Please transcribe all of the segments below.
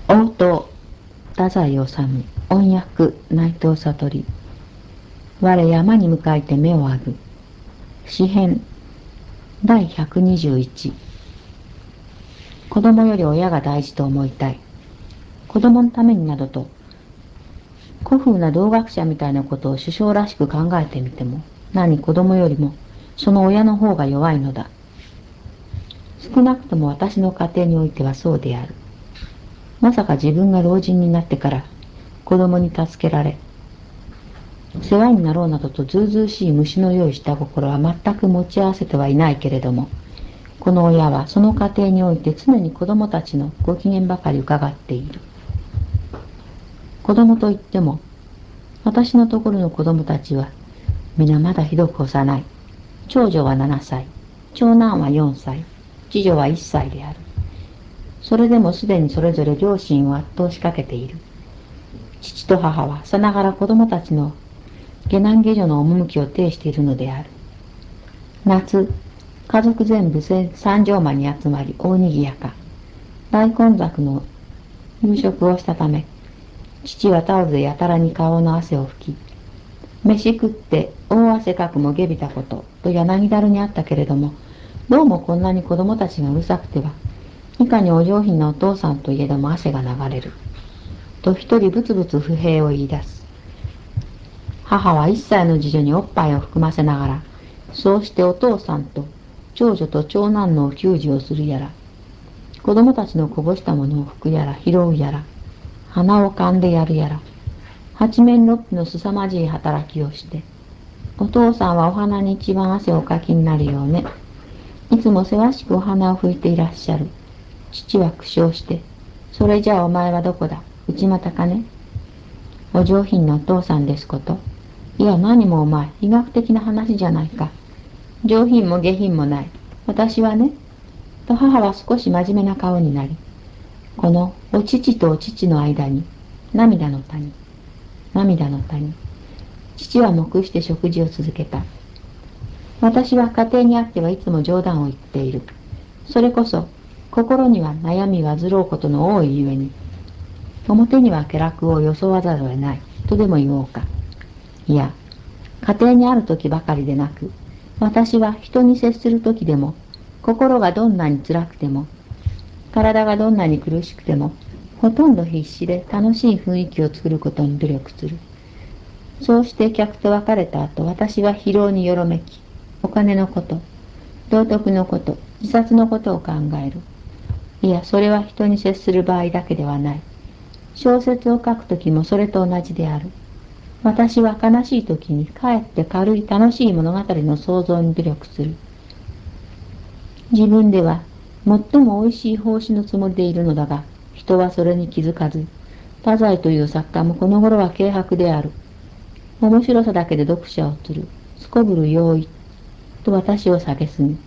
応答、太宰治、音訳、内藤悟。我山に向かいて目を上ぐ。詩編、第121。子供より親が大事と思いたい。子供のためになどと、古風な同学者みたいなことを首相らしく考えてみても、何子供よりもその親の方が弱いのだ。少なくとも私の家庭においてはそうである。まさか自分が老人になってから子供に助けられ、世話になろうなどとずうずうしい虫の用意した心は全く持ち合わせてはいないけれども、この親はその家庭において常に子供たちのご機嫌ばかり伺っている。子供といっても、私のところの子供たちは皆まだひどく幼い。長女は7歳、長男は4歳、次女は1歳である。それでもすでにそれぞれ両親を圧倒しかけている。父と母はさながら子供たちの下男下女の趣を呈しているのである。夏、家族全部三畳間に集まり大にぎやか。大混雑の夕食をしたため、父はタオルでやたらに顔の汗を拭き、飯食って大汗かくもげびたことと柳だるにあったけれども、どうもこんなに子供たちがうるさくては、いかにお上品なお父さんといえども汗が流れる。と一人ブツブツ不平を言い出す。母は1歳の次女におっぱいを含ませながら、そうしてお父さんと長女と長男のお給仕をするやら、子供たちのこぼしたものを拭くやら拾うやら、鼻をかんでやるやら、八面六臂の凄まじい働きをして、お父さんはお花に一番汗をかきになるようね。いつもせわしくお花を拭いていらっしゃる。父は苦笑して、それじゃあお前はどこだ、内股かね。お上品なお父さんですこと。いや何もお前、医学的な話じゃないか。上品も下品もない。私はね、と母は少し真面目な顔になり、このお乳とお乳の間に、涙の谷、涙の谷。父は黙して食事を続けた。私は家庭にあってはいつも冗談を言っている。それこそ、心には悩み患うことの多いゆえに、表には気楽を装わざるを得ない、とでも言おうか。いや、家庭にある時ばかりでなく、私は人に接する時でも、心がどんなに辛くても、体がどんなに苦しくても、ほとんど必死で楽しい雰囲気を作ることに努力する。そうして客と別れた後、私は疲労によろめき、お金のこと、道徳のこと、自殺のことを考える。いや、それは人に接する場合だけではない。小説を書くときもそれと同じである。私は悲しいときにかえって軽い楽しい物語の創造に努力する。自分では最も美味しい奉仕のつもりでいるのだが、人はそれに気づかず、太宰という作家もこの頃は軽薄である。面白さだけで読者を釣る、すこぶる容易、と私を蔑む。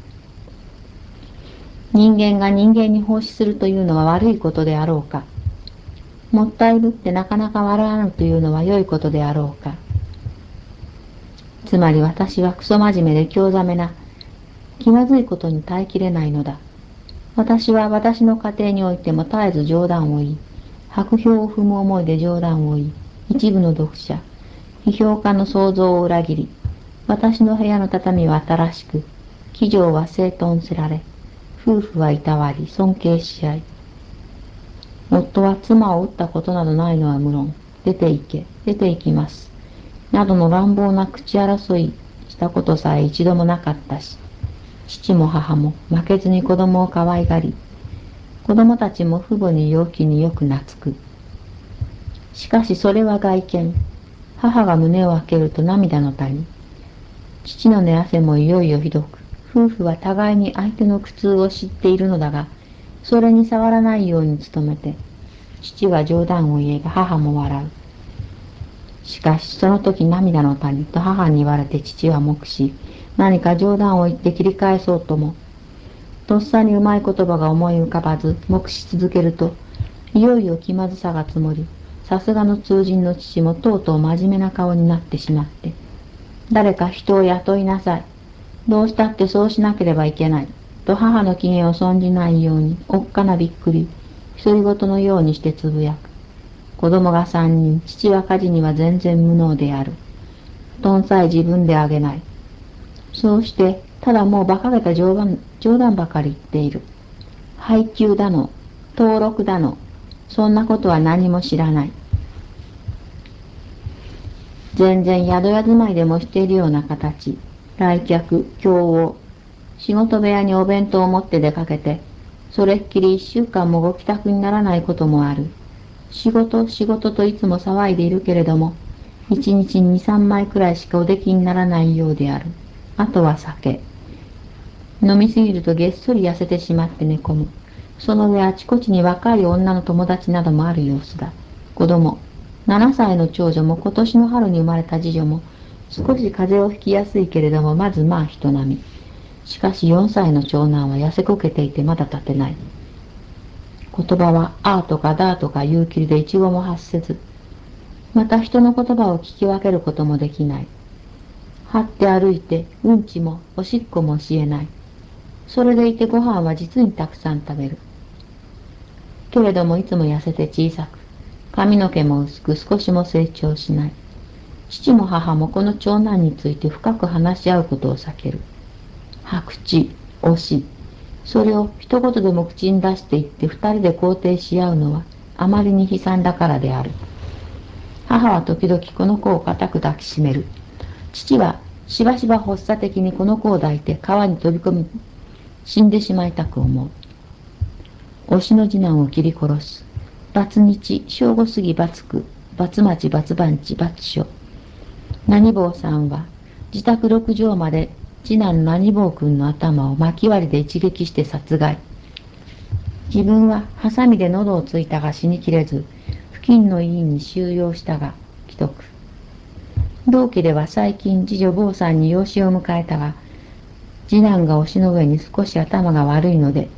人間が人間に奉仕するというのは悪いことであろうか。もったいぶってなかなか笑わぬというのは良いことであろうか。つまり私はクソ真面目で興ざめな、気まずいことに耐えきれないのだ。私は私の家庭においても絶えず冗談を言い、白票を踏む思いで冗談を言い、一部の読者、批評家の想像を裏切り、私の部屋の畳は新しく、気丈は整頓せられ、夫婦はいたわり、尊敬し合い、夫は妻を撃ったことなどないのは無論、出て行け、出て行きます。などの乱暴な口争いしたことさえ一度もなかったし、父も母も負けずに子供を可愛がり、子供たちも父母に陽気によく懐く。しかしそれは外見。母が胸を開けると涙の谷。父の寝汗もいよいよひどく、夫婦は互いに相手の苦痛を知っているのだが、それに触らないように努めて、父は冗談を言えば母も笑う。しかしその時涙の谷と母に言われて父は黙し、何か冗談を言って切り返そうとも、とっさにうまい言葉が思い浮かばず黙し続けると、いよいよ気まずさが積もり、さすがの通人の父もとうとう真面目な顔になってしまって、誰か人を雇いなさい。どうしたってそうしなければいけない。と母の機嫌を損じないように、おっかなびっくり、 独り言のようにしてつぶやく。子供が3人、父は家事には全然無能である。布団さえ自分であげない。そうして、ただもう馬鹿げた冗談ばかり言っている。配給だの、登録だの、そんなことは何も知らない。全然宿屋住まいでもしているような形。来客、供応。仕事部屋にお弁当を持って出かけて、それっきり1週間もご帰宅にならないこともある。仕事、仕事といつも騒いでいるけれども、1日に2、3枚くらいしかお出来にならないようである。あとは酒。飲みすぎるとげっそり痩せてしまって寝込む。その上あちこちに若い女の友達などもある様子だ。子供、7歳の長女も今年の春に生まれた次女も、少し風邪をひきやすいけれども、まずまあ人並み。しかし4歳の長男は痩せこけていてまだ立てない。言葉はあーとかだーとか言うきりで一語も発せず、また人の言葉を聞き分けることもできない。張って歩いてうんちもおしっこもしえない。それでいてご飯は実にたくさん食べる。けれどもいつも痩せて小さく、髪の毛も薄く少しも成長しない。父も母もこの長男について深く話し合うことを避ける。白痴、推し、それを一言でも口に出していって二人で肯定し合うのはあまりに悲惨だからである。母は時々この子を固く抱きしめる。父はしばしば発作的にこの子を抱いて川に飛び込み、死んでしまいたく思う。推しの次男を切り殺す。バツ日、正午過ぎバツ区、バツ町、バツ番地、バツ署。何坊さんは自宅6畳まで次男何坊君の頭を巻き割りで一撃して殺害。自分はハサミで喉をついたが死にきれず、付近の医院に収容したが、既得。同期では最近次女坊さんに養子を迎えたが、次男が推しの上に少し頭が悪いので、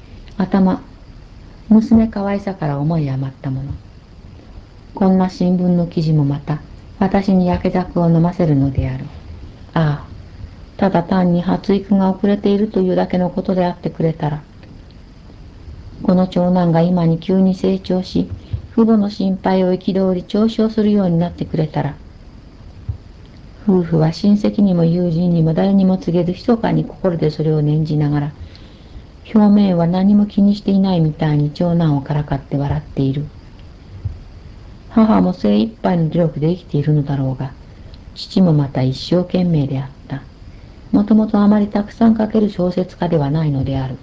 娘可愛さから思い余ったもの。こんな新聞の記事もまた、私に焼け酒を飲ませるのである。ああ、ただ単に発育が遅れているというだけのことであってくれたら、この長男が今に急に成長し、父母の心配を憤り嘲笑するようになってくれたら、夫婦は親戚にも友人にも誰にも告げず密かに心でそれを念じながら、表面は何も気にしていないみたいに長男をからかって笑っている。母も精一杯の努力で生きているのだろうが、父もまた一生懸命であった。もともとあまりたくさん書ける小説家ではないのである。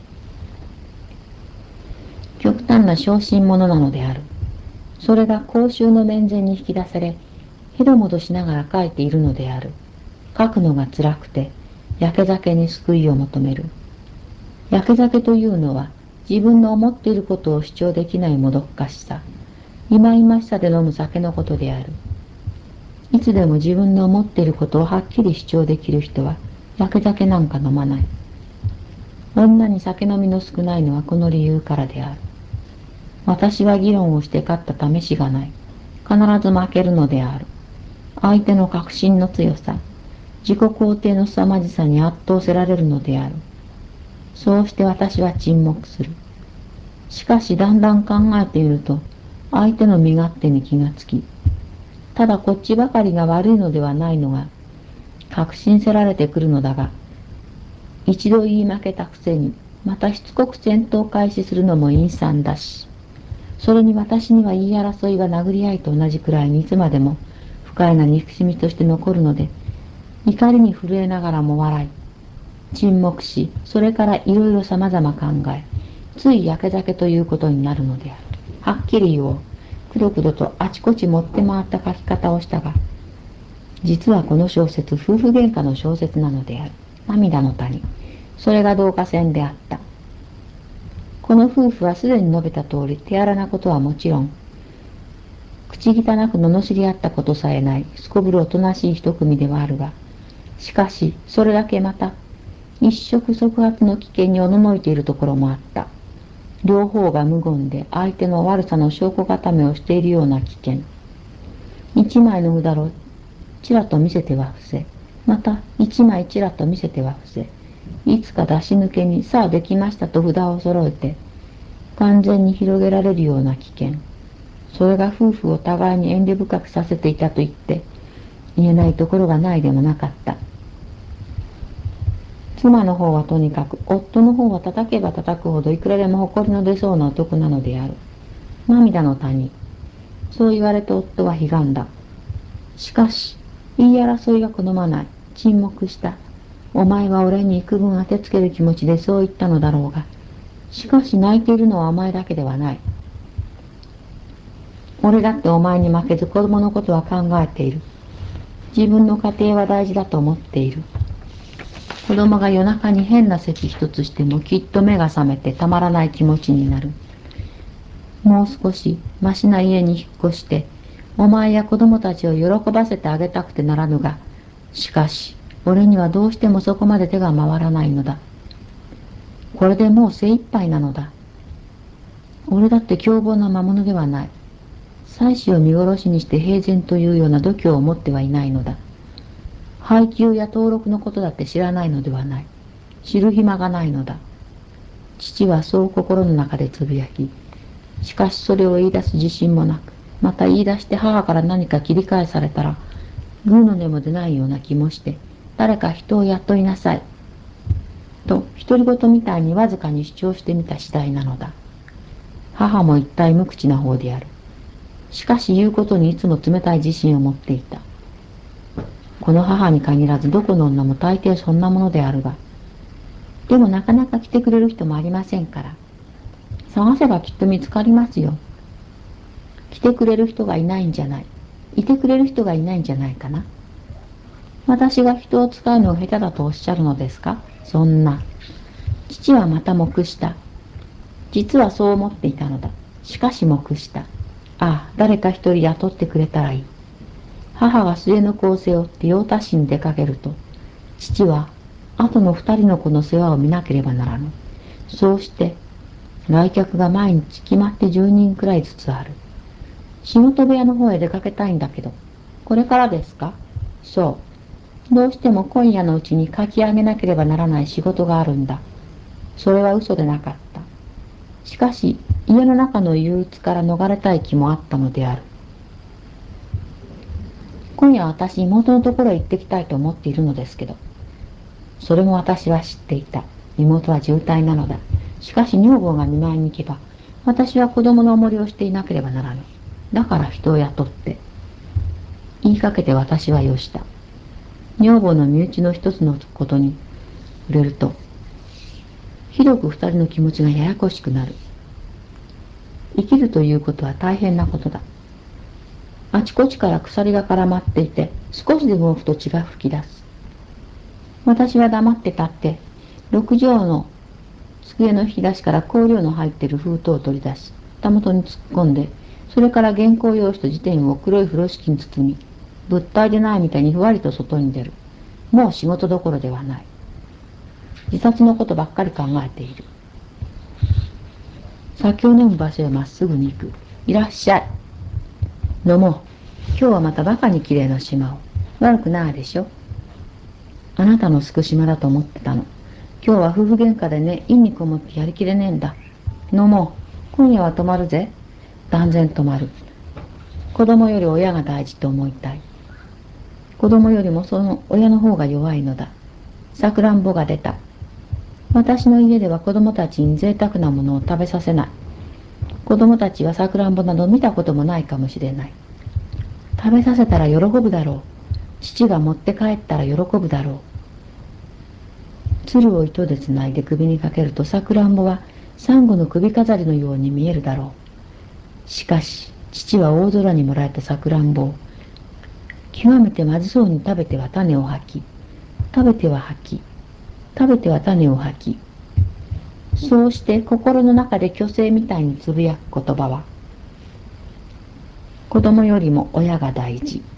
極端な小心者なのである。それが公衆の面前に引き出され、へどもどしながら書いているのである。書くのが辛くて、やけ酒に救いを求める。やけ酒というのは、自分の思っていることを主張できないもどかしさ、忌々しさで飲む酒のことである。いつでも自分の思っていることをはっきり主張できる人は、やけ酒なんか飲まない。女に酒飲みの少ないのはこの理由からである。私は議論をして勝った試しがない。必ず負けるのである。相手の確信の強さ、自己肯定の凄まじさに圧倒せられるのである。そうして私は沈黙する。しかしだんだん考えていると、相手の身勝手に気がつき、ただこっちばかりが悪いのではないのが、確信せられてくるのだが、一度言い負けたくせに、またしつこく戦闘開始するのも陰惨だし、それに私には言い争いは殴り合いと同じくらいにいつまでも不快な憎しみとして残るので、怒りに震えながらも笑い、沈黙し、それからいろいろ様々考え、ついやけ酒ということになるのである。はっきり言おう。くどくどとあちこち持って回った書き方をしたが、実はこの小説、夫婦喧嘩の小説なのである。涙の谷。それが導火線であった。この夫婦はすでに述べた通り、手荒なことはもちろん、口汚く罵り合ったことさえない、すこぶるおとなしい一組ではあるが、しかし、それだけまた、一触即発の危険におののいているところもあった。両方が無言で相手の悪さの証拠固めをしているような危険。一枚の札をちらと見せては伏せ、また一枚ちらと見せては伏せ、いつか出し抜けにさあできましたと札を揃えて、 完全に広げられるような危険、それが夫婦を互いに遠慮深くさせていたと言って言えないところがないでもなかった。妻の方はとにかく、夫の方は叩けば叩くほどいくらでも誇りの出そうな男なのである。涙の谷。そう言われて夫はひがんだ。しかし、言い争いが好まない。沈黙した。お前は俺に幾分当てつける気持ちでそう言ったのだろうが。しかし泣いているのはお前だけではない。俺だってお前に負けず子供のことは考えている。自分の家庭は大事だと思っている。子供が夜中に変な咳一つしてもきっと目が覚めてたまらない気持ちになる。もう少しましな家に引っ越してお前や子供たちを喜ばせてあげたくてならぬが、しかし俺にはどうしてもそこまで手が回らないのだ。これでもう精一杯なのだ。俺だって凶暴な魔物ではない。妻子を見殺しにして平然というような度胸を持ってはいないのだ。配給や登録のことだって知らないのではない。知る暇がないのだ。父はそう心の中でつぶやき、しかしそれを言い出す自信もなく、また言い出して母から何か切り返されたら、グーの音も出ないような気もして、誰か人を雇いなさい。と、独り言みたいにわずかに主張してみた次第なのだ。母も一体無口な方である。しかし言うことにいつも冷たい自信を持っていた。この母に限らずどこの女も大抵そんなものであるが、でもなかなか来てくれる人もありませんから。探せばきっと見つかりますよ。来てくれる人がいないんじゃない。いてくれる人がいないんじゃないかな。私が人を使うのが下手だとおっしゃるのですか。そんな。父はまた黙した。実はそう思っていたのだ。しかし黙した。ああ、誰か一人雇ってくれたらいい。母が末の子を背負って用足しに出かけると、父は後の二人の子の世話を見なければならぬ。そうして、来客が毎日決まって10人くらいずつある。仕事部屋の方へ出かけたいんだけど、これからですか。そう。どうしても今夜のうちに書き上げなければならない仕事があるんだ。それは嘘でなかった。しかし、家の中の憂鬱から逃れたい気もあったのである。今夜私、妹のところへ行ってきたいと思っているのですけど。それも私は知っていた。妹は重体なのだ。しかし女房が見舞いに行けば、私は子供のおもりをしていなければならぬ。だから人を雇って。言いかけて私はよした。女房の身内の一つのことに触れると、ひどく二人の気持ちがややこしくなる。生きるということは大変なことだ。あちこちから鎖が絡まっていて、少しでも動くと血が吹き出す。私は黙って立って、六畳の机の引き出しから香料の入っている封筒を取り出し、たもとに突っ込んで、それから原稿用紙と辞典を黒い風呂敷に包み、物体でないみたいにふわりと外に出る。もう仕事どころではない。自殺のことばっかり考えている。酒を飲む場所へまっすぐに行く。いらっしゃい。飲もう。今日はまたバカに綺麗な島を。悪くないでしょ。あなたのすく島だと思ってたの。今日は夫婦喧嘩でね、陰にこもってやりきれねえんだ。飲もう。今夜は泊まるぜ。断然泊まる。子供より親が大事と思いたい。子供よりもその親の方が弱いのだ。さくらんぼが出た。私の家では子供たちに贅沢なものを食べさせない。子供たちはさくらんぼなど見たこともないかもしれない。食べさせたら喜ぶだろう。父が持って帰ったら喜ぶだろう。鶴を糸でつないで首にかけるとさくらんぼはサンゴの首飾りのように見えるだろう。しかし父は大空にもらえたさくらんぼを極めてまずそうに食べては種を吐き、食べては吐き、食べては種を吐き、そうして心の中で虚勢みたいにつぶやく言葉は、子供よりも親が大事。